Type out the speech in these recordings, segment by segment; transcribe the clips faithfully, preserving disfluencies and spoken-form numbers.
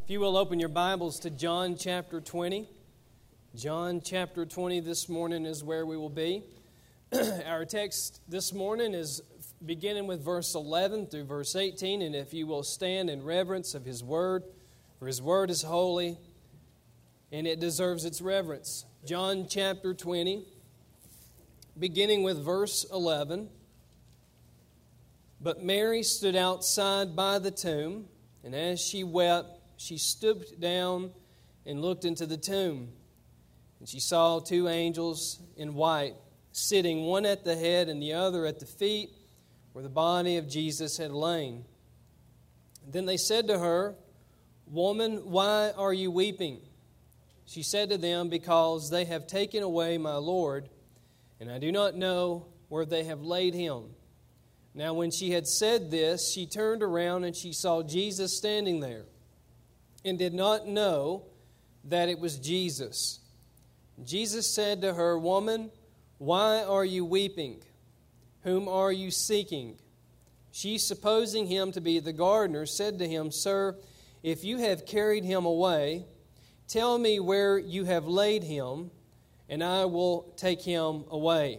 If you will open your Bibles to John chapter twenty. John chapter twenty this morning is where we will be. Our text this morning is beginning with verse eleven through verse eighteen, and if you will stand in reverence of His Word, for His Word is holy, and it deserves its reverence. John chapter twenty, beginning with verse eleven. But Mary stood outside by the tomb, and as she wept, she stooped down and looked into the tomb. And she saw two angels in white, sitting one at the head and the other at the feet, where the body of Jesus had lain. Then they said to her, "Woman, why are you weeping?" She said to them, "Because they have taken away my Lord, and I do not know where they have laid him." Now when she had said this, she turned around and she saw Jesus standing there, and did not know that it was Jesus. Jesus said to her, "Woman, why are you weeping? Whom are you seeking?" She, supposing him to be the gardener, said to him, "Sir, if you have carried him away, tell me where you have laid him, and I will take him away."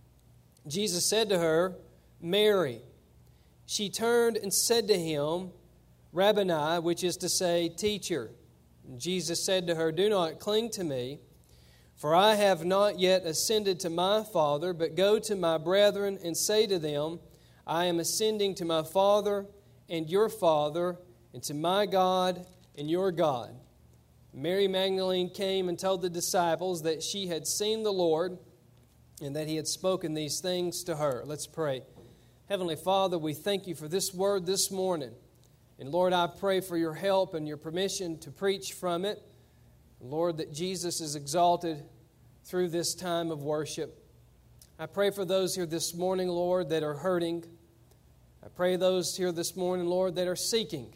Jesus said to her, "Mary." She turned and said to him, "Rabboni," which is to say, Teacher. And Jesus said to her, "Do not cling to me, for I have not yet ascended to my Father, but go to my brethren and say to them, I am ascending to my Father and your Father, and to my God and your God." Mary Magdalene came and told the disciples that she had seen the Lord and that He had spoken these things to her. Let's pray. Heavenly Father, we thank You for this word this morning. And Lord, I pray for Your help and Your permission to preach from it. Lord, that Jesus is exalted through this time of worship. I pray for those here this morning, Lord, that are hurting. I pray those here this morning, Lord, that are seeking.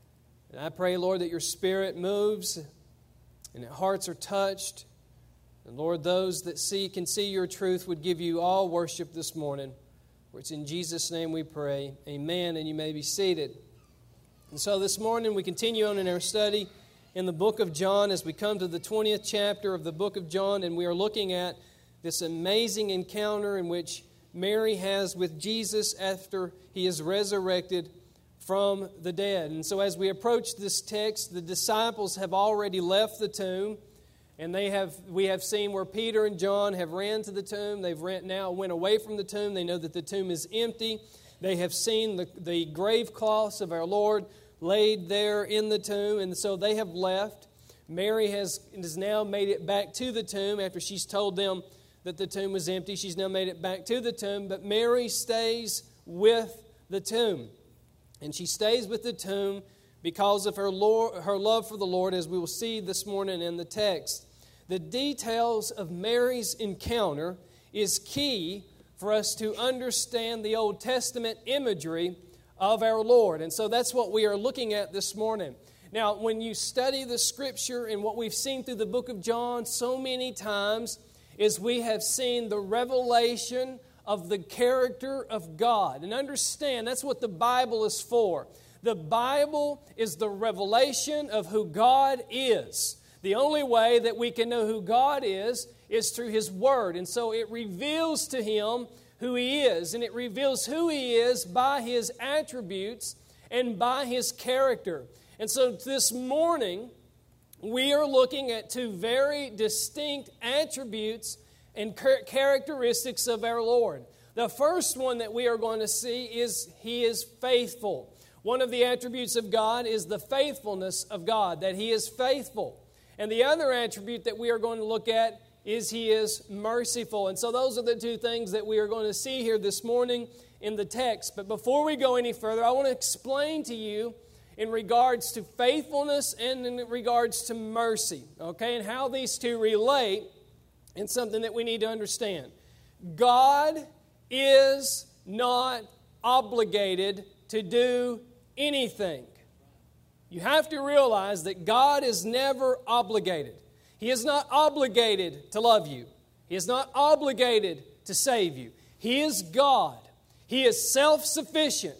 And I pray, Lord, that Your Spirit moves and that hearts are touched. And Lord, those that see can see Your truth would give You all worship this morning. For it's in Jesus' name we pray. Amen. And you may be seated. And so this morning we continue on in our study in the book of John as we come to the twentieth chapter of the book of John, and we are looking at this amazing encounter in which Mary has with Jesus after He is resurrected from the dead. And so as we approach this text, the disciples have already left the tomb, and they have we have seen where Peter and John have ran to the tomb. They've ran, now went away from the tomb. They know that the tomb is empty. They have seen the, the grave cloths of our Lord laid there in the tomb, and so they have left. Mary has, has now made it back to the tomb after she's told them that the tomb was empty. She's now made it back to the tomb, but Mary stays with the tomb. And she stays with the tomb because of her, Lord, her love for the Lord, as we will see this morning in the text. The details of Mary's encounter is key for us to understand the Old Testament imagery of our Lord. And so that's what we are looking at this morning. Now, when you study the Scripture and what we've seen through the book of John so many times is we have seen the revelation of the character of God. And understand, that's what the Bible is for. The Bible is the revelation of who God is. The only way that we can know who God is is through His Word. And so it reveals to Him who He is, and it reveals who He is by His attributes and by His character. And so this morning, we are looking at two very distinct attributes and characteristics of our Lord. The first one that we are going to see is He is faithful. One of the attributes of God is the faithfulness of God, that He is faithful. And the other attribute that we are going to look at is He is merciful. And so those are the two things that we are going to see here this morning in the text. But before we go any further, I want to explain to you in regards to faithfulness and in regards to mercy, okay, and how these two relate in something that we need to understand. God is not obligated to do anything. You have to realize that God is never obligated. He is not obligated to love you. He is not obligated to save you. He is God. He is self-sufficient.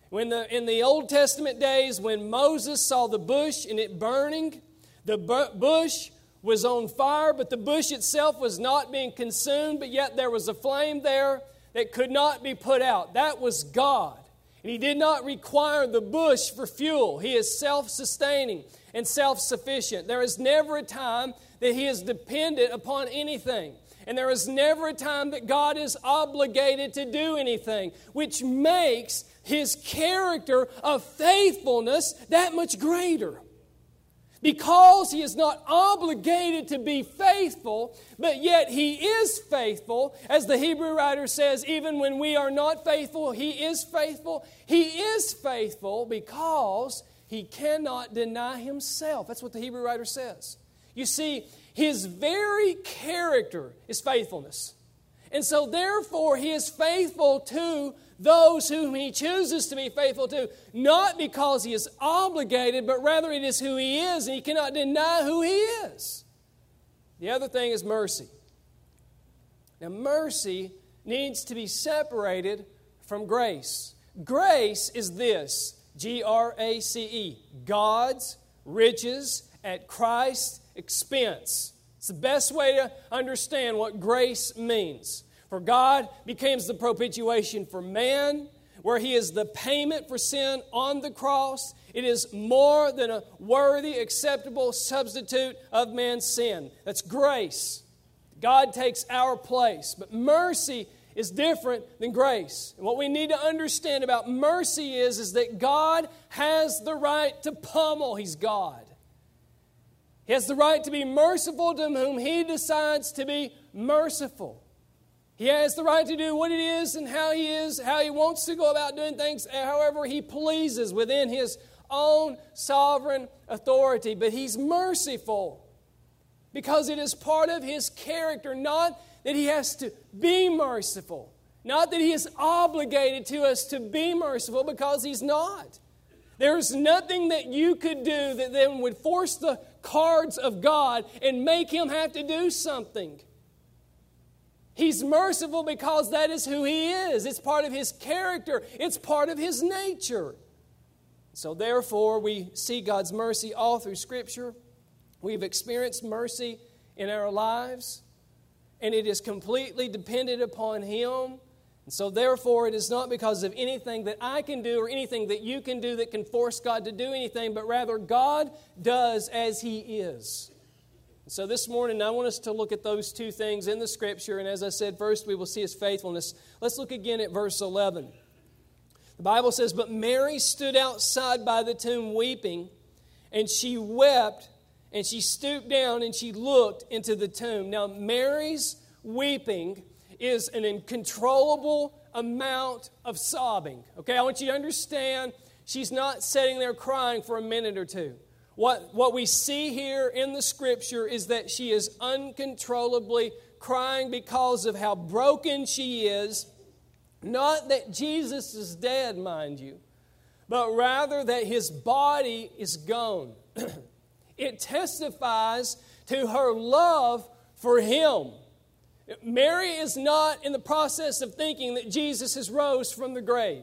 When the, in the Old Testament days, when Moses saw the bush and it burning, the bu- bush was on fire, but the bush itself was not being consumed, but yet there was a flame there that could not be put out. That was God. And He did not require the bush for fuel. He is self-sustaining and self-sufficient. There is never a time that He is dependent upon anything. And there is never a time that God is obligated to do anything, which makes His character of faithfulness that much greater. Because He is not obligated to be faithful, but yet He is faithful. As the Hebrew writer says, even when we are not faithful, He is faithful. He is faithful because He cannot deny Himself. That's what the Hebrew writer says. You see, His very character is faithfulness. And so therefore He is faithful to those whom He chooses to be faithful to, not because He is obligated, but rather it is who He is, and He cannot deny who He is. The other thing is mercy. Now, mercy needs to be separated from grace. Grace is this, G R A C E, God's riches at Christ's expense. It's the best way to understand what grace means. For God becomes the propitiation for man, where He is the payment for sin on the cross. It is more than a worthy, acceptable substitute of man's sin. That's grace. God takes our place. But mercy is different than grace. And what we need to understand about mercy is, is that God has the right to pummel. He's God. He has the right to be merciful to whom He decides to be merciful. He has the right to do what it is and how He is, how He wants to go about doing things however He pleases within His own sovereign authority. But He's merciful because it is part of His character, not that He has to be merciful, not that He is obligated to us to be merciful, because He's not. There's nothing that you could do that then would force the cards of God and make Him have to do something. He's merciful because that is who He is. It's part of His character. It's part of His nature. So therefore, we see God's mercy all through Scripture. We've experienced mercy in our lives, and it is completely dependent upon Him. And so therefore, it is not because of anything that I can do or anything that you can do that can force God to do anything, but rather God does as He is. So this morning, I want us to look at those two things in the Scripture. And as I said, first we will see His faithfulness. Let's look again at verse eleven. The Bible says, "But Mary stood outside by the tomb weeping, and she wept, and she stooped down, and she looked into the tomb." Now, Mary's weeping is an uncontrollable amount of sobbing. Okay, I want you to understand, she's not sitting there crying for a minute or two. What, what we see here in the Scripture is that she is uncontrollably crying because of how broken she is. Not that Jesus is dead, mind you, but rather that His body is gone. It testifies to her love for Him. Mary is not in the process of thinking that Jesus has rose from the grave.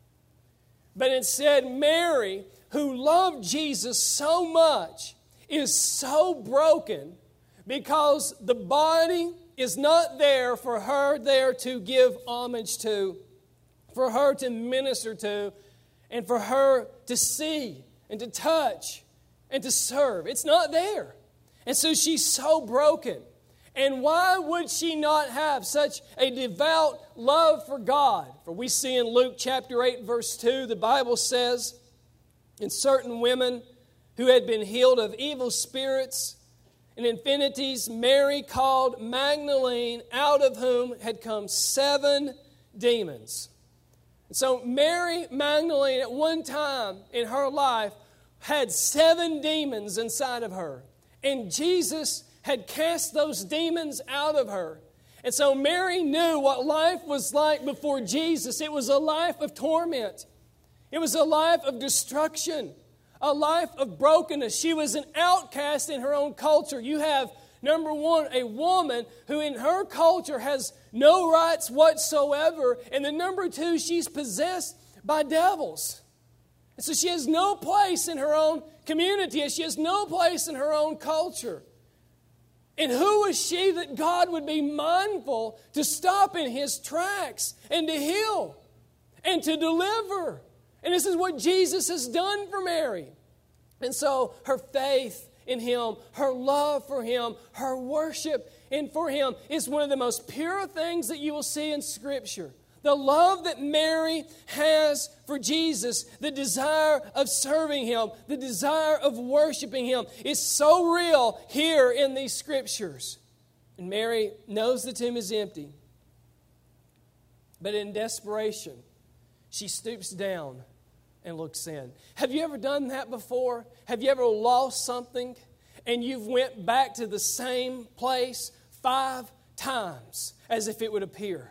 But instead, Mary, who loved Jesus so much, is so broken because the body is not there for her there to give homage to, for her to minister to, and for her to see and to touch and to serve. It's not there. And so she's so broken. And why would she not have such a devout love for God? For we see in Luke chapter eight, verse two, the Bible says, "And certain women who had been healed of evil spirits and infirmities, Mary called Magdalene, out of whom had come seven demons." And so Mary Magdalene at one time in her life had seven demons inside of her. And Jesus had cast those demons out of her. And so Mary knew what life was like before Jesus. It was a life of torment. It was a life of destruction, a life of brokenness. She was an outcast in her own culture. You have, number one, a woman who in her culture has no rights whatsoever. And then number two, she's possessed by devils. And so she has no place in her own community, and she has no place in her own culture. And who is she that God would be mindful to stop in His tracks and to heal and to deliver? And this is what Jesus has done for Mary. And so her faith in Him, her love for Him, her worship and for Him is one of the most pure things that you will see in Scripture. The love that Mary has for Jesus, the desire of serving Him, the desire of worshiping Him is so real here in these Scriptures. And Mary knows the tomb is empty. But in desperation, she stoops down and looks in. Have you ever done that before? Have you ever lost something and you've went back to the same place five times as if it would appear?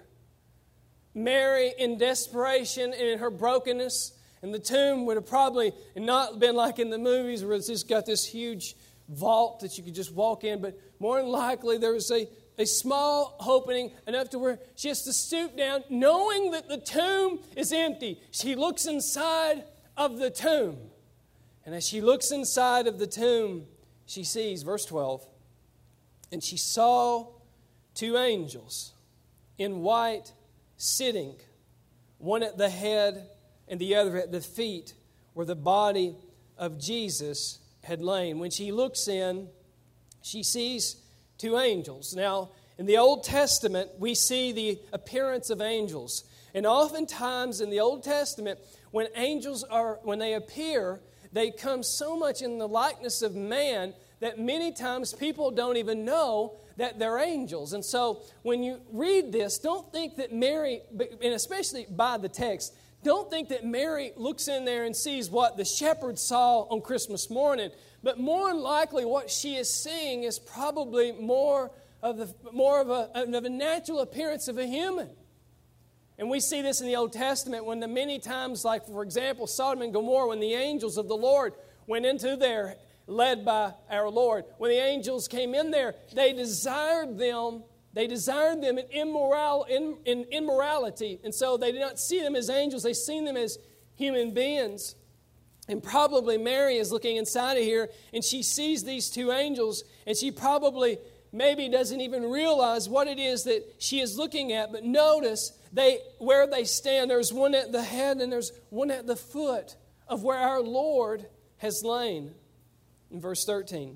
Mary, in desperation and in her brokenness, and the tomb would have probably not been like in the movies where it's just got this huge vault that you could just walk in, but more than likely there was a, a small opening enough to where she has to stoop down, knowing that the tomb is empty. She looks inside of the tomb. And as she looks inside of the tomb, she sees, verse twelve, and she saw two angels in white sitting, one at the head and the other at the feet, where the body of Jesus had lain. When she looks in, she sees two angels. Now, in the Old Testament, we see the appearance of angels. And oftentimes in the Old Testament, when angels are, when they appear, they come so much in the likeness of man that many times people don't even know that they're angels. And so when you read this, don't think that Mary, and especially by the text, don't think that Mary looks in there and sees what the shepherds saw on Christmas morning. But more than likely what she is seeing is probably more of, the, more of, a, of a natural appearance of a human. And we see this in the Old Testament when the many times, like for example, Sodom and Gomorrah, when the angels of the Lord went into there, led by our Lord. When the angels came in there, they desired them, they desired them in, immoral, in, in immorality. And so they did not see them as angels, they seen them as human beings. And probably Mary is looking inside of here, and she sees these two angels, and she probably maybe doesn't even realize what it is that she is looking at. But notice they where they stand, there's one at the head and there's one at the foot of where our Lord has lain. In verse thirteen,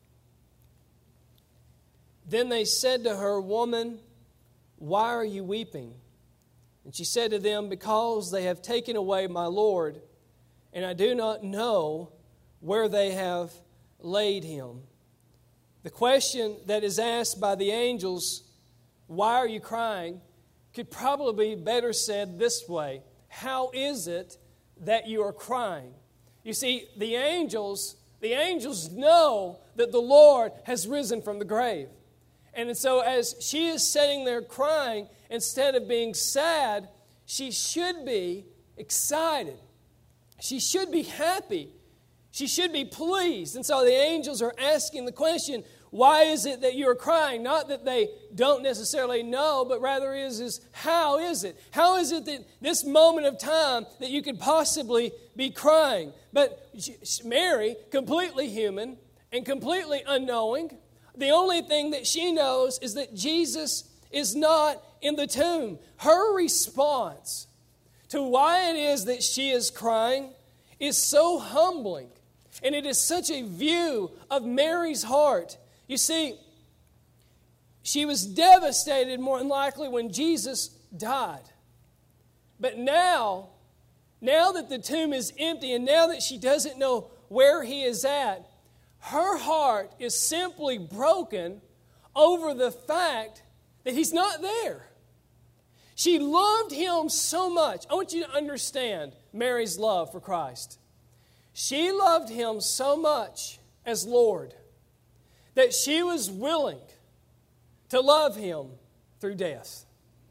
then they said to her, "Woman, why are you weeping?" And she said to them, "Because they have taken away my Lord, and I do not know where they have laid him." The question that is asked by the angels, "Why are you crying?" could probably be better said this way: how is it that you are crying? You see, the angels... The angels know that the Lord has risen from the grave. And so as she is sitting there crying, instead of being sad, she should be excited. She should be happy. She should be pleased. And so the angels are asking the question, why is it that you are crying? Not that they don't necessarily know, but rather is, is how is it? How is it that this moment of time that you could possibly be crying? But Mary, completely human and completely unknowing, the only thing that she knows is that Jesus is not in the tomb. Her response to why it is that she is crying is so humbling. And it is such a view of Mary's heart. You see, she was devastated more than likely when Jesus died. But now, now that the tomb is empty and now that she doesn't know where he is at, her heart is simply broken over the fact that he's not there. She loved him so much. I want you to understand Mary's love for Christ. She loved him so much as Lord that she was willing to love him through death.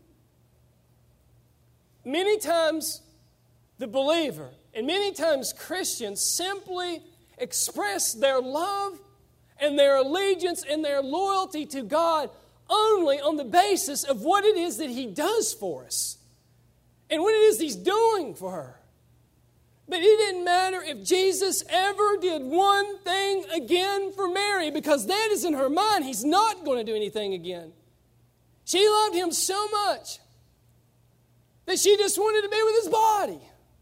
Many times the believer and many times Christians simply express their love and their allegiance and their loyalty to God only on the basis of what it is that he does for us. and what it is He's doing for her. But it didn't matter if Jesus ever did one thing again for Mary, because that is in her mind. He's not going to do anything again. She loved Him so much that she just wanted to be with His body.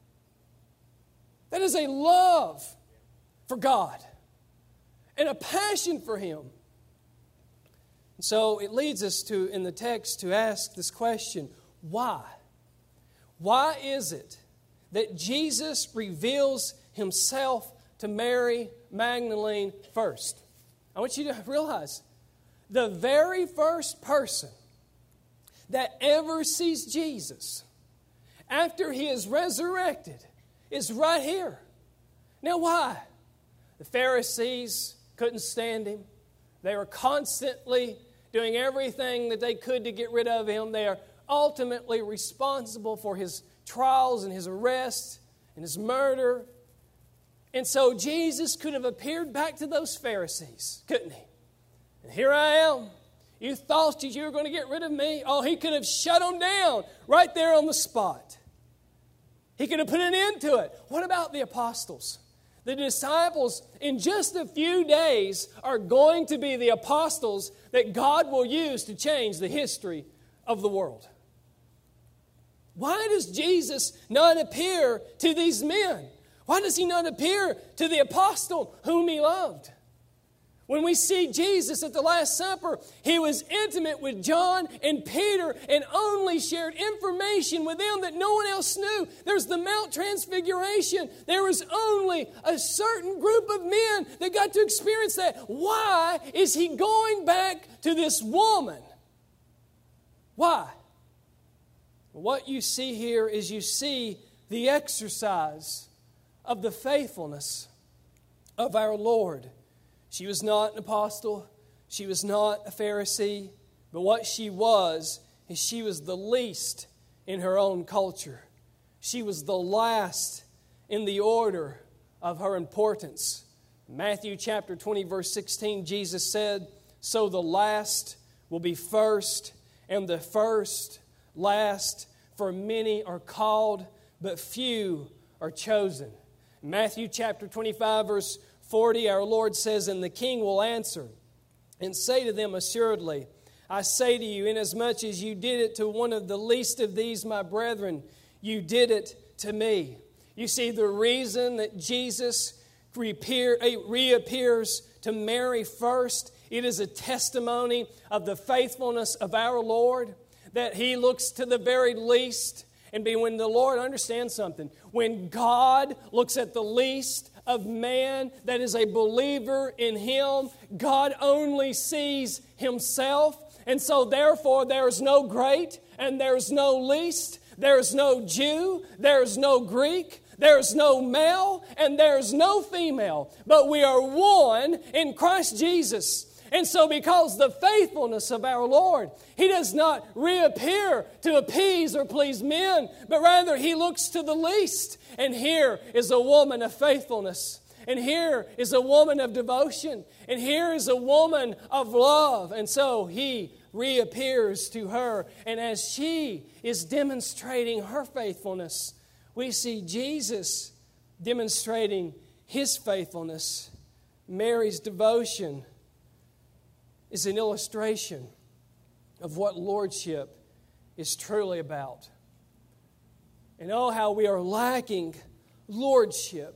That is a love for God and a passion for Him. And so it leads us to, in the text, to ask this question, why? Why is it that Jesus reveals Himself to Mary Magdalene first? I want you to realize, the very first person that ever sees Jesus after He is resurrected is right here. Now why? The Pharisees couldn't stand Him. They were constantly doing everything that they could to get rid of Him. They are ultimately responsible for His trials and His arrest and His murder. And so Jesus could have appeared back to those Pharisees, couldn't He? And here I am. You thought that you were going to get rid of me? Oh, He could have shut them down right there on the spot. He could have put an end to it. What about the apostles? The disciples, in just a few days, are going to be the apostles that God will use to change the history of the world. Why does Jesus not appear to these men? Why does He not appear to the apostle whom He loved? When we see Jesus at the Last Supper, He was intimate with John and Peter and only shared information with them that no one else knew. There's the Mount Transfiguration. There was only a certain group of men that got to experience that. Why is He going back to this woman? Why? What you see here is you see the exercise of the faithfulness of our Lord. She was not an apostle. She was not a Pharisee. But what she was, is she was the least in her own culture. She was the last in the order of her importance. Matthew chapter twenty, verse sixteen, Jesus said, "So the last will be first, and the first last. For many are called, but few are chosen." Matthew chapter twenty-five, verse forty, our Lord says, "And the king will answer and say to them, Assuredly, I say to you, inasmuch as you did it to one of the least of these, my brethren, you did it to me." You see, the reason that Jesus reappear, reappears to Mary first, it is a testimony of the faithfulness of our Lord, that He looks to the very least. And be when the Lord understands something, when God looks at the least of man that is a believer in Him, God only sees Himself. And so therefore there is no great and there is no least. There is no Jew, there is no Greek, there is no male, and there is no female. But we are one in Christ Jesus. And so because the faithfulness of our Lord, He does not reappear to appease or please men, but rather He looks to the least. And here is a woman of faithfulness. And here is a woman of devotion. And here is a woman of love. And so He reappears to her. And as she is demonstrating her faithfulness, we see Jesus demonstrating His faithfulness. Mary's devotion is an illustration of what lordship is truly about. And oh, how we are lacking lordship.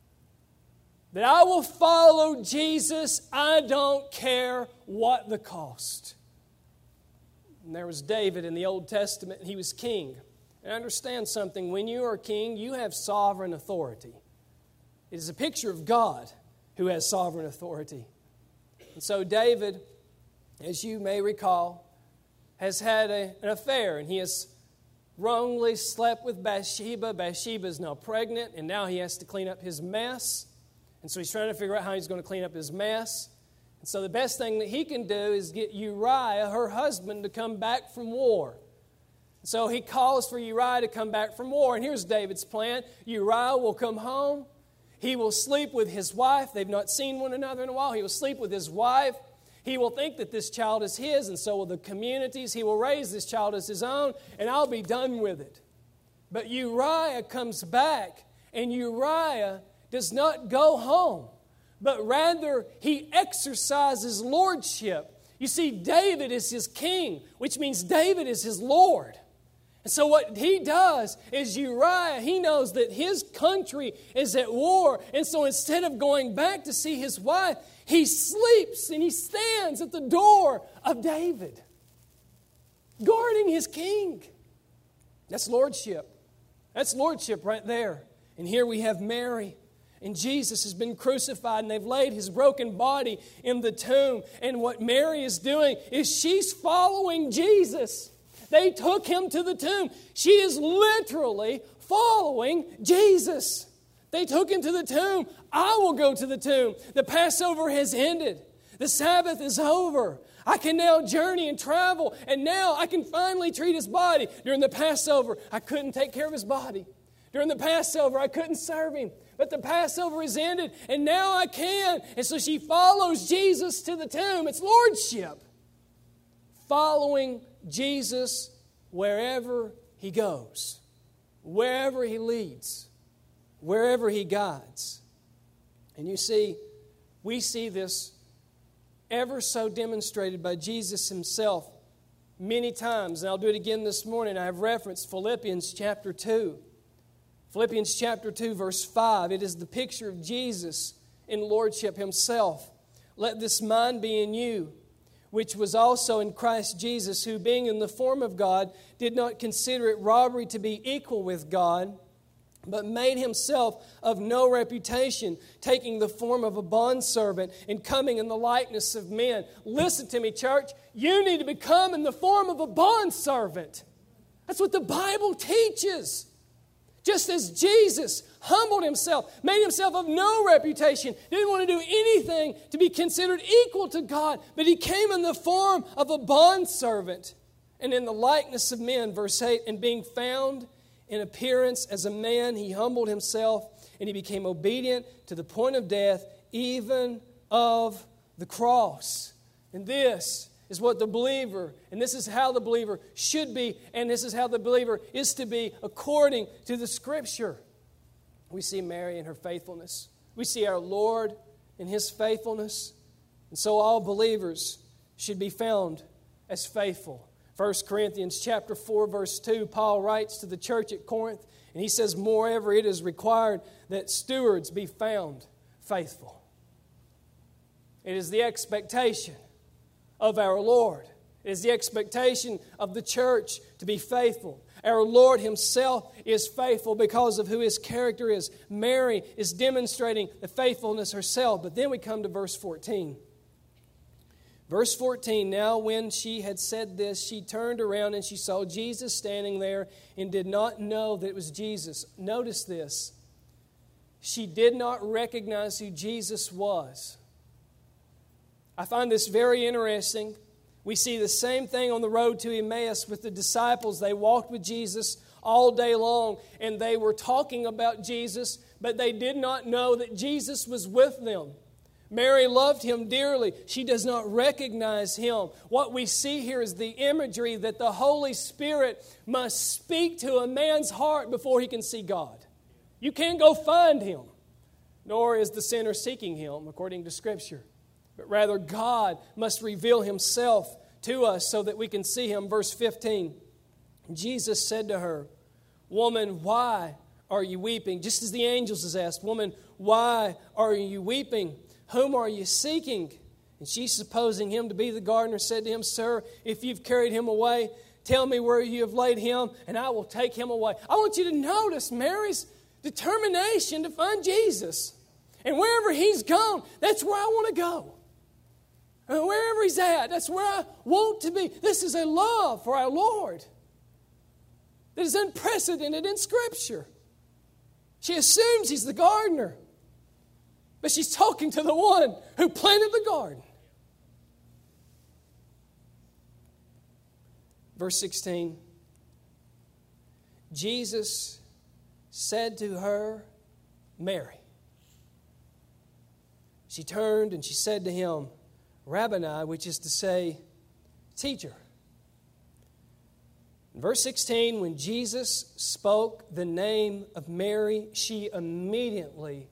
That I will follow Jesus, I don't care what the cost. And there was David in the Old Testament, and he was king. And understand something, when you are king, you have sovereign authority. It is a picture of God who has sovereign authority. And so David, as you may recall, has had a, an affair, and he has wrongly slept with Bathsheba. Bathsheba is now pregnant, and now he has to clean up his mess. And so he's trying to figure out how he's going to clean up his mess. And so the best thing that he can do is get Uriah, her husband, to come back from war. So he calls for Uriah to come back from war. And here's David's plan. Uriah will come home. He will sleep with his wife. They've not seen one another in a while. He will sleep with his wife. He will think that this child is his, and so will the communities. He will raise this child as his own, and I'll be done with it. But Uriah comes back, and Uriah does not go home, but rather he exercises lordship. You see, David is his king, which means David is his Lord. And so what he does is Uriah, he knows that his country is at war. And so instead of going back to see his wife, he sleeps and he stands at the door of David, guarding his king. That's lordship. That's lordship right there. And here we have Mary. And Jesus has been crucified, and they've laid his broken body in the tomb. And what Mary is doing is she's following Jesus. They took him to the tomb. She is literally following Jesus. They took him to the tomb. I will go to the tomb. The Passover has ended. The Sabbath is over. I can now journey and travel, and now I can finally treat his body. During the Passover, I couldn't take care of his body. During the Passover, I couldn't serve him. But the Passover is ended, and now I can. And so she follows Jesus to the tomb. It's lordship. Following Jesus wherever he goes, wherever he leads, wherever he guides. And you see, we see this ever so demonstrated by Jesus himself many times. And I'll do it again this morning. I have referenced Philippians chapter two. Philippians chapter two, verse five. It is the picture of Jesus in lordship himself. Let this mind be in you, which was also in Christ Jesus, who being in the form of God, did not consider it robbery to be equal with God, but made himself of no reputation, taking the form of a bondservant and coming in the likeness of men. Listen to me, church. You need to become in the form of a bondservant. That's what the Bible teaches. Just as Jesus humbled himself, made himself of no reputation, didn't want to do anything to be considered equal to God, but he came in the form of a bondservant and in the likeness of men, verse eight, and being found in appearance as a man, he humbled himself and he became obedient to the point of death, even of the cross. And this is what the believer, and this is how the believer should be, and this is how the believer is to be according to the Scripture. We see Mary in her faithfulness. We see our Lord in his faithfulness. And so all believers should be found as faithful. First Corinthians chapter four, verse two, Paul writes to the church at Corinth, and he says, moreover, it is required that stewards be found faithful. It is the expectation of our Lord. It is the expectation of the church to be faithful. Our Lord himself is faithful because of who his character is. Mary is demonstrating the faithfulness herself. But then we come to verse fourteen. Verse fourteen, now when she had said this, she turned around and she saw Jesus standing there and did not know that it was Jesus. Notice this. She did not recognize who Jesus was. I find this very interesting. We see the same thing on the road to Emmaus with the disciples. They walked with Jesus all day long, and they were talking about Jesus, but they did not know that Jesus was with them. Mary loved him dearly. She does not recognize him. What we see here is the imagery that the Holy Spirit must speak to a man's heart before he can see God. You can't go find him, nor is the sinner seeking him, according to Scripture. But rather, God must reveal himself to us so that we can see him. Verse fifteen, Jesus said to her, woman, why are you weeping? Just as the angels has asked, woman, why are you weeping? Whom are you seeking? And she, supposing him to be the gardener, said to him, sir, if you've carried him away, tell me where you have laid him, and I will take him away. I want you to notice Mary's determination to find Jesus. And wherever he's gone, that's where I want to go. And wherever he's at, that's where I want to be. This is a love for our Lord that is unprecedented in Scripture. She assumes he's the gardener, but she's talking to the one who planted the garden. Verse sixteen, Jesus said to her, Mary. She turned and she said to him, Rabboni, which is to say, teacher. In verse sixteen, when Jesus spoke the name of Mary, she immediately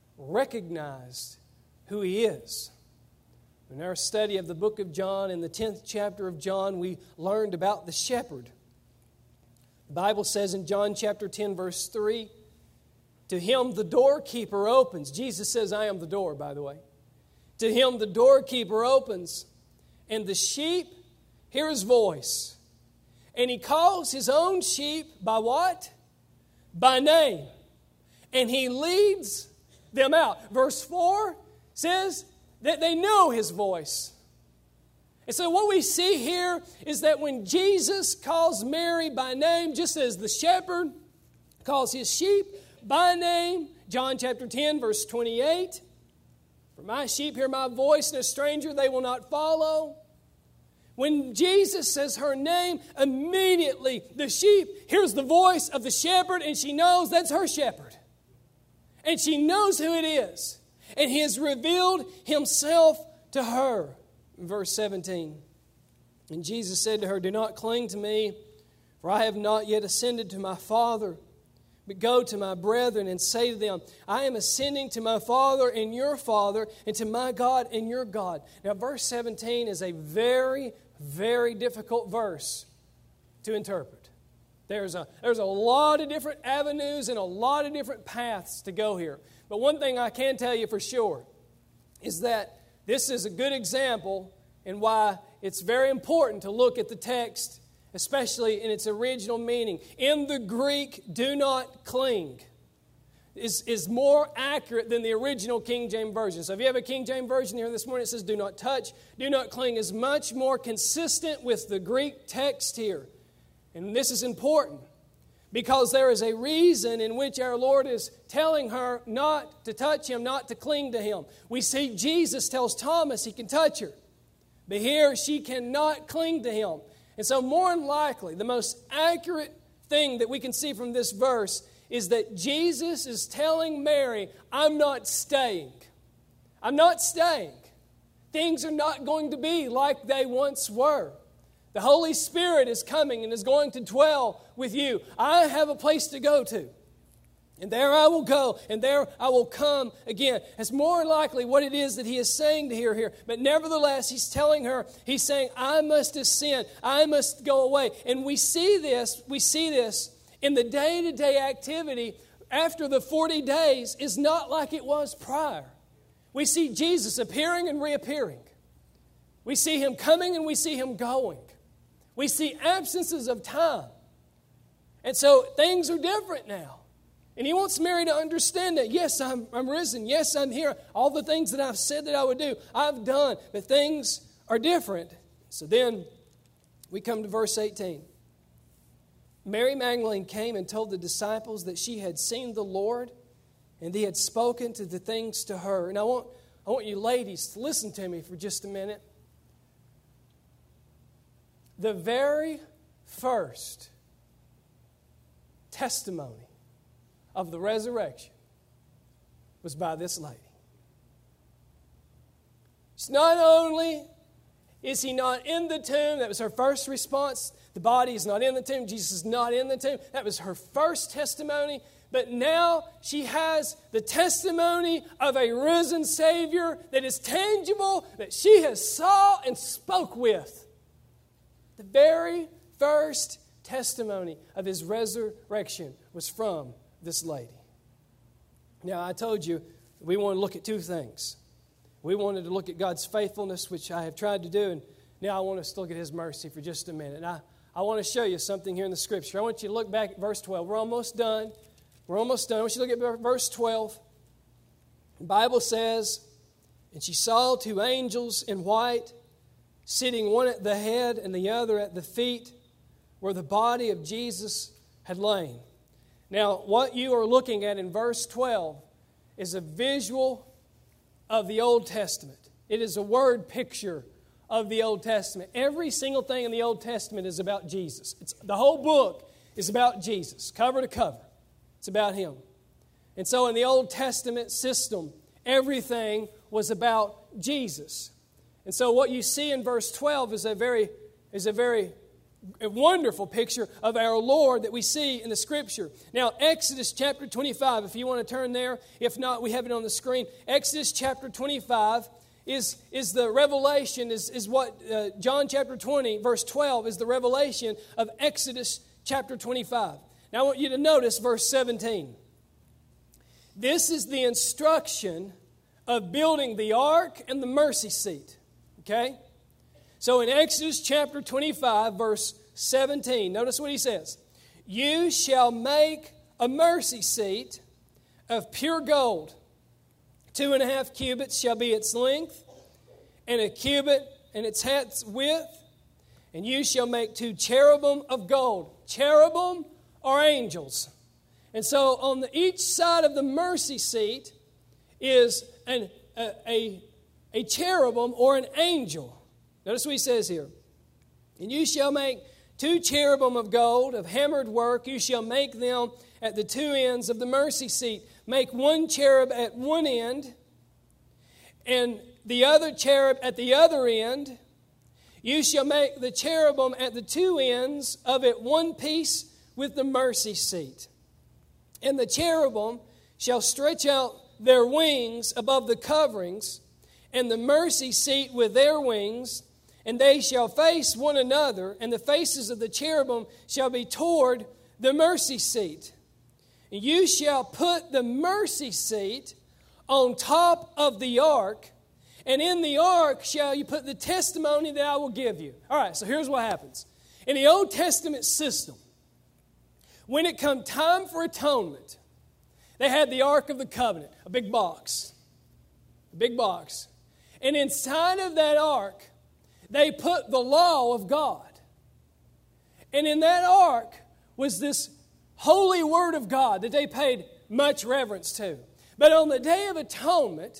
recognized who He is. In our study of the book of John, in the tenth chapter of John, we learned about the shepherd. The Bible says in John chapter ten, verse three, to him the doorkeeper opens. Jesus says, I am the door, by the way. To him the doorkeeper opens, and the sheep hear His voice. And He calls His own sheep by what? By name. And He leads them out. Verse four says that they know His voice. And so what we see here is that when Jesus calls Mary by name, just as the shepherd calls his sheep by name, John chapter ten, verse twenty-eight, for my sheep hear my voice, and a stranger they will not follow. When Jesus says her name, immediately the sheep hears the voice of the shepherd, and she knows that's her shepherd. And she knows who it is. And He has revealed Himself to her. In verse seventeen, and Jesus said to her, do not cling to me, for I have not yet ascended to my Father. But go to my brethren and say to them, I am ascending to my Father and your Father, and to my God and your God. Now, verse seventeen is a very, very difficult verse to interpret. There's a, there's a lot of different avenues and a lot of different paths to go here. But one thing I can tell you for sure is that this is a good example and why it's very important to look at the text, especially in its original meaning. In the Greek, do not cling is, is more accurate than the original King James Version. So if you have a King James Version here this morning, it says do not touch, do not cling is much more consistent with the Greek text here. And this is important because there is a reason in which our Lord is telling her not to touch Him, not to cling to Him. We see Jesus tells Thomas he can touch her, but here she cannot cling to Him. And so more than likely, the most accurate thing that we can see from this verse is that Jesus is telling Mary, I'm not staying. I'm not staying. Things are not going to be like they once were. The Holy Spirit is coming and is going to dwell with you. I have a place to go to. And there I will go, and there I will come again. It's more likely what it is that He is saying to her here. But nevertheless, He's telling her, He's saying, I must ascend. I must go away. And we see this, we see this in the day-to-day activity after the forty days is not like it was prior. We see Jesus appearing and reappearing. We see Him coming and we see Him going. We see absences of time. And so things are different now. And He wants Mary to understand that, yes, I'm, I'm risen. Yes, I'm here. All the things that I've said that I would do, I've done. But things are different. So then we come to verse eighteen. Mary Magdalene came and told the disciples that she had seen the Lord and He had spoken to the things to her. And I want, I want you ladies to listen to me for just a minute. The very first testimony of the resurrection was by this lady. It's not only is He not in the tomb, that was her first response. The body is not in the tomb. Jesus is not in the tomb. That was her first testimony. But now she has the testimony of a risen Savior that is tangible, that she has saw and spoke with. The very first testimony of His resurrection was from this lady. Now, I told you we want to look at two things. We wanted to look at God's faithfulness, which I have tried to do, and now I want us to look at His mercy for just a minute. And I, I want to show you something here in the Scripture. I want you to look back at verse twelve. We're almost done. We're almost done. I want you to look at verse twelve. The Bible says, and she saw two angels in white, sitting one at the head and the other at the feet, where the body of Jesus had lain. Now, what you are looking at in verse twelve is a visual of the Old Testament. It is a word picture of the Old Testament. Every single thing in the Old Testament is about Jesus. It's, the whole book is about Jesus, cover to cover. It's about Him. And so in the Old Testament system, everything was about Jesus. And so what you see in verse twelve is a very, is a very a wonderful picture of our Lord that we see in the Scripture. Now, Exodus chapter twenty-five, if you want to turn there. If not, we have it on the screen. Exodus chapter twenty-five is, is the revelation, is, is what uh, John chapter twenty, verse twelve, is the revelation of Exodus chapter twenty-five. Now, I want you to notice verse seventeen. This is the instruction of building the ark and the mercy seat. Okay? So in Exodus chapter twenty-five, verse seventeen, notice what he says. You shall make a mercy seat of pure gold. Two and a half cubits shall be its length, and a cubit and its head's width. And you shall make two cherubim of gold. Cherubim are angels. And so on the, each side of the mercy seat is an, a, a, a cherubim or an angel. Notice what he says here. And you shall make two cherubim of gold, of hammered work. You shall make them at the two ends of the mercy seat. Make one cherub at one end, and the other cherub at the other end. You shall make the cherubim at the two ends of it one piece with the mercy seat. And the cherubim shall stretch out their wings above the coverings, and the mercy seat with their wings, and they shall face one another, and the faces of the cherubim shall be toward the mercy seat. And you shall put the mercy seat on top of the ark, and in the ark shall you put the testimony that I will give you. All right, so here's what happens. In the Old Testament system, when it come time for atonement, they had the Ark of the Covenant, a big box. A big box. And inside of that ark, they put the law of God. And in that ark was this holy word of God that they paid much reverence to. But on the Day of Atonement,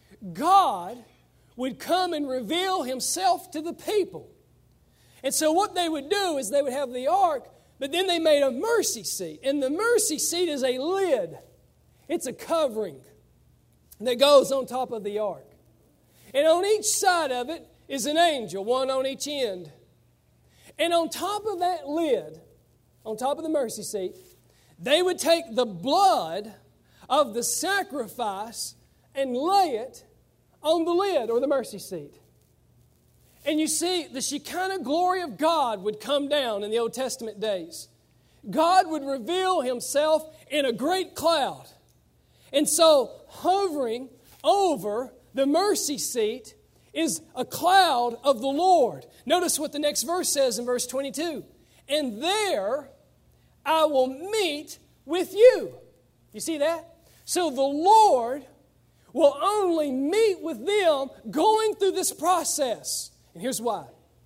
God would come and reveal Himself to the people. And so what they would do is they would have the ark, but then they made a mercy seat. And the mercy seat is a lid. It's a covering that goes on top of the ark. And on each side of it is an angel, one on each end. And on top of that lid, on top of the mercy seat, they would take the blood of the sacrifice and lay it on the lid or the mercy seat. And you see, the Shekinah glory of God would come down in the Old Testament days. God would reveal Himself in a great cloud. And so, hovering over the mercy seat is a cloud of the Lord. Notice what the next verse says in verse twenty-two. And there I will meet with you. You see that? So the Lord will only meet with them going through this process. And here's why.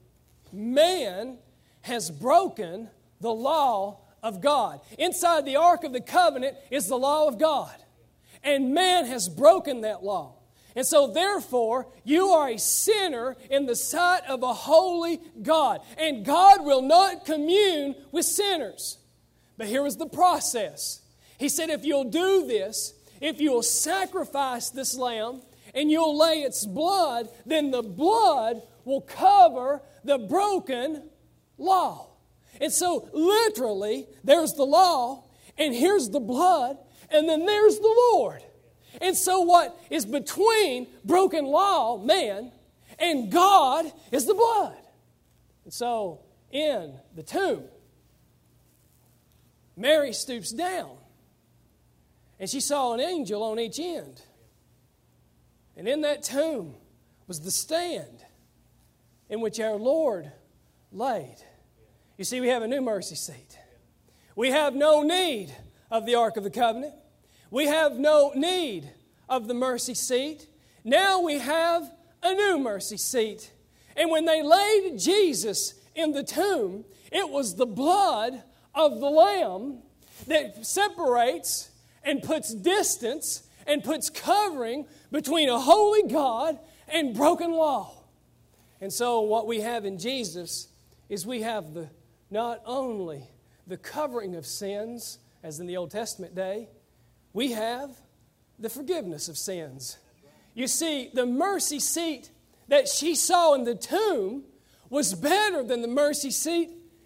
Man has broken the law of God. Inside the Ark of the Covenant is the law of God. And man has broken that law. And so therefore, you are a sinner in the sight of a holy God. And God will not commune with sinners. But here was the process. He said, if you'll do this, if you'll sacrifice this lamb, and you'll lay its blood, then the blood will cover the broken law. And so literally, there's the law, and here's the blood, and then there's the Lord. And so what is between broken law, man, and God is the blood. And so in the tomb, Mary stoops down, and she saw an angel on each end. And in that tomb was the stand in which our Lord laid. You see, we have a new mercy seat. We have no need of the Ark of the Covenant. We have no need of the mercy seat. Now we have a new mercy seat. And when they laid Jesus in the tomb, it was the blood of the Lamb that separates and puts distance and puts covering between a holy God and broken law. And so what we have in Jesus is we have the not only the covering of sins, as in the Old Testament day, we have the forgiveness of sins. You see, the mercy seat that she saw in the tomb was better than the mercy seat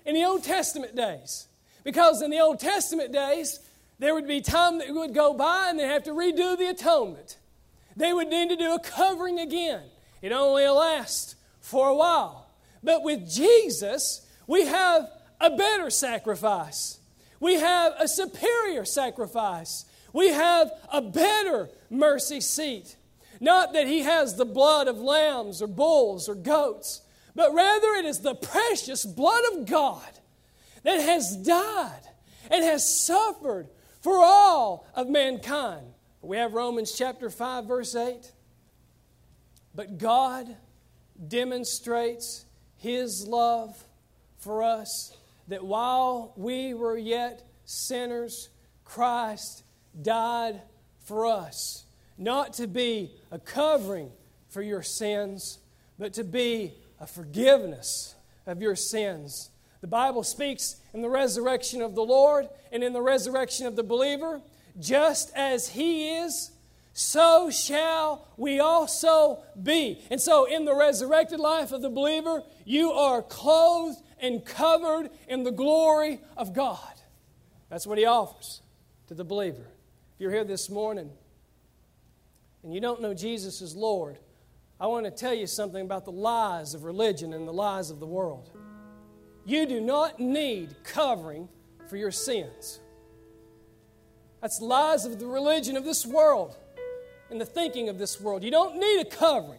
in the Old Testament days. Because in the Old Testament days, there would be time that would go by and they'd have to redo the atonement. They would need to do a covering again. It only lasts for a while. But with Jesus, we have a better sacrifice. We have a superior sacrifice. We have a better mercy seat. Not that He has the blood of lambs or bulls or goats, but rather it is the precious blood of God that has died and has suffered for all of mankind. We have Romans chapter five, verse eight. But God demonstrates His love for us, that while we were yet sinners, Christ died for us. Not to be a covering for your sins, but to be a forgiveness of your sins. The Bible speaks in the resurrection of the Lord and in the resurrection of the believer, just as He is, so shall we also be. And so in the resurrected life of the believer, you are clothed and covered in the glory of God. That's what He offers to the believer. If you're here this morning and you don't know Jesus as Lord, I want to tell you something about the lies of religion and the lies of the world. You do not need covering for your sins. That's the lies of the religion of this world and the thinking of this world. You don't need a covering.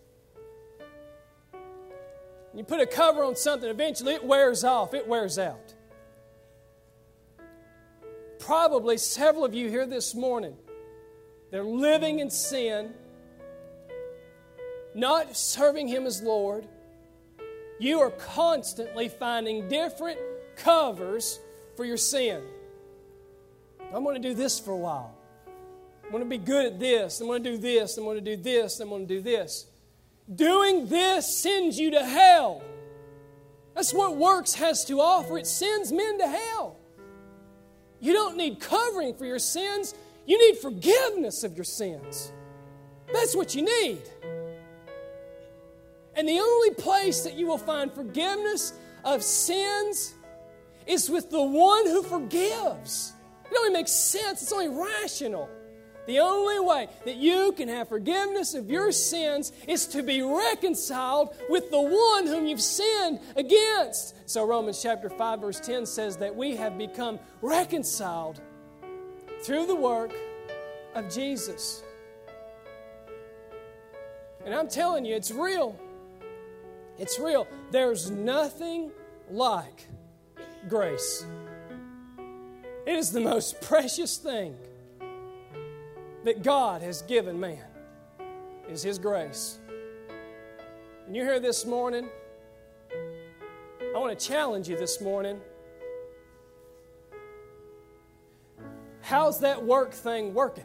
You put a cover on something, eventually it wears off, it wears out. Probably several of you here this morning, they're living in sin, not serving Him as Lord. You are constantly finding different covers for your sin. I'm going to do this for a while. I'm going to be good at this. I'm going to do this. I'm going to do this. I'm going to do this. Doing this sends you to hell. That's what works has to offer. It sends men to hell. You don't need covering for your sins. You need forgiveness of your sins. That's what you need. And the only place that you will find forgiveness of sins is with the one who forgives. It only makes sense. It's only rational. The only way that you can have forgiveness of your sins is to be reconciled with the one whom you've sinned against. So Romans chapter five verse ten says that we have become reconciled through the work of Jesus. And I'm telling you, it's real. It's real. There's nothing like grace. It is the most precious thing that God has given man, is His grace. And you're here this morning, I want to challenge you this morning. How's that work thing working?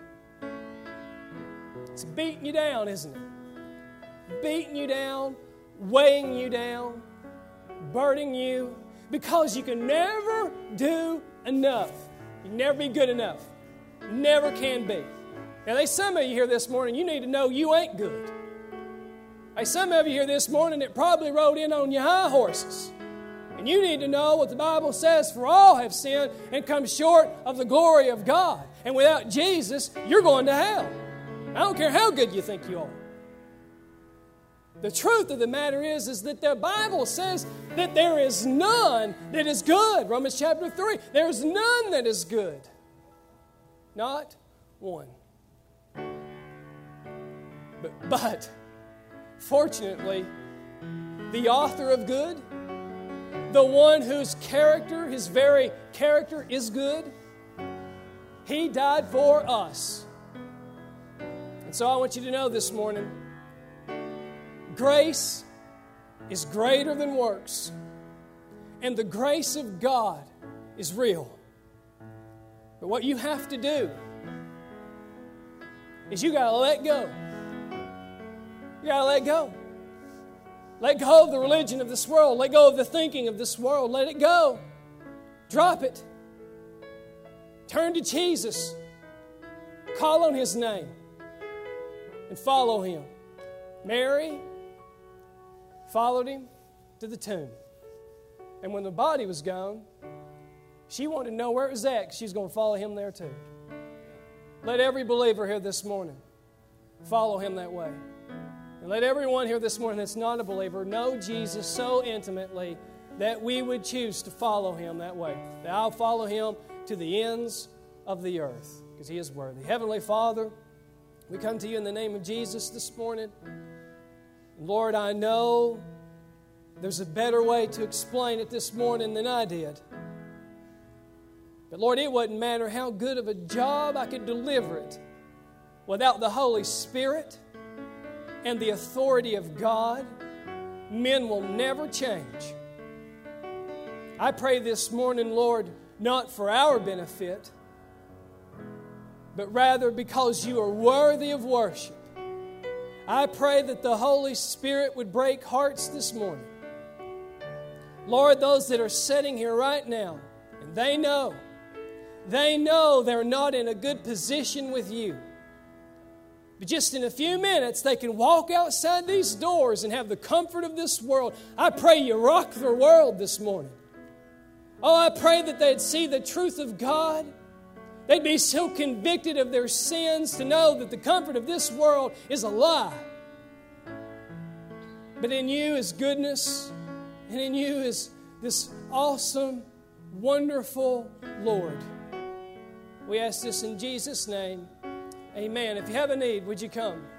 It's beating you down, isn't it? Beating you down, weighing you down, burdening you, because you can never do enough. You can never be good enough. Never can be. Now, there's some of you here this morning, you need to know you ain't good. There's some of you here this morning that probably rode in on your high horses. And you need to know what the Bible says, for all have sinned and come short of the glory of God. And without Jesus, you're going to hell. I don't care how good you think you are. The truth of the matter is, is that the Bible says that there is none that is good. Romans chapter three, there is none that is good. Not one. But, but, fortunately, the author of good, the one whose character, his very character is good, He died for us. And so I want you to know this morning, grace is greater than works. And the grace of God is real. But what you have to do is you got to let go. You got to let go. Let go of the religion of this world. Let go of the thinking of this world. Let it go. Drop it. Turn to Jesus. Call on His name. And follow Him. Mary followed Him to the tomb. And when the body was gone, she wanted to know where it was at, because she's going to follow Him there too. Let every believer here this morning follow Him that way. And let everyone here this morning that's not a believer know Jesus so intimately that we would choose to follow Him that way. That I'll follow Him to the ends of the earth, because He is worthy. Heavenly Father, we come to You in the name of Jesus this morning. Lord, I know there's a better way to explain it this morning than I did. But Lord, it wouldn't matter how good of a job I could deliver it without the Holy Spirit and the authority of God, men will never change. I pray this morning, Lord, not for our benefit, but rather because You are worthy of worship. I pray that the Holy Spirit would break hearts this morning. Lord, those that are sitting here right now, and they know, they know they're not in a good position with You. But just in a few minutes, they can walk outside these doors and have the comfort of this world. I pray You rock their world this morning. Oh, I pray that they'd see the truth of God. They'd be so convicted of their sins to know that the comfort of this world is a lie. But in You is goodness, and in You is this awesome, wonderful Lord. We ask this in Jesus' name. Amen. If you have a need, would you come?